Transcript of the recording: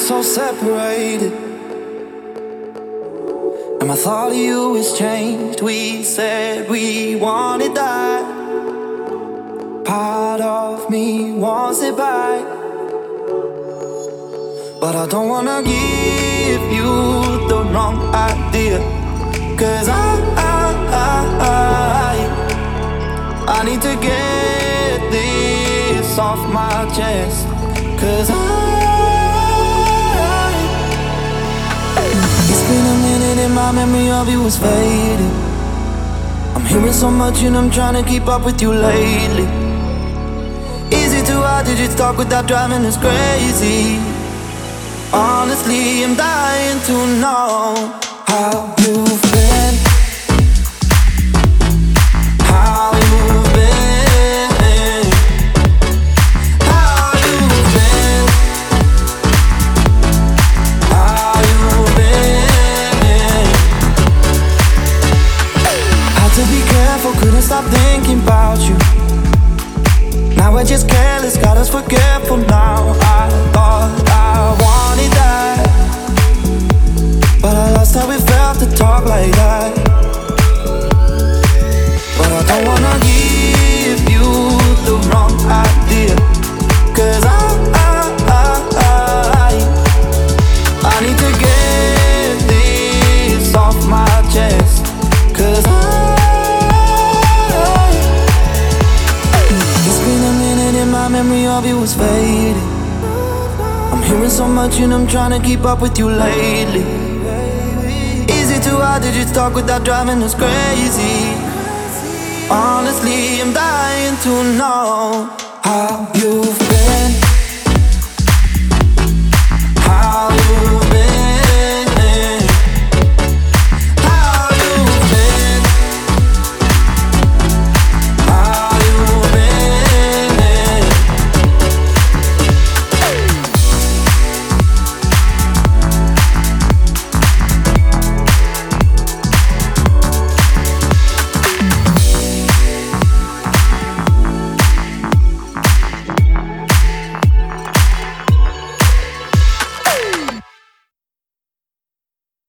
so separated, and my thought of you has changed. We said we wanted that. Part of me wants it back, but I don't wanna give you the wrong idea. 'Cause I need to get this off my chest. 'Cause it's been a minute and my memory of you is fading. I'm hearing so much and I'm trying to keep up with you lately. Is it too hard to just talk without driving us crazy? Honestly, I'm dying to know how you've been. How you've been. How you've been. How you've been. Had to be careful, couldn't stop thinking about you. Now we're just careless, got us forgetful now. I thought I wanted that, but I lost how it felt to talk like that. But I don't wanna give you the wrong idea. 'Cause I need to get this off my chest. 'Cause it's been a minute and my memory of you is fading. I'm hearing so much and I'm trying to keep up with you lately. Is it too hard to just talk without driving us crazy? Honestly, I'm dying to know how you feel.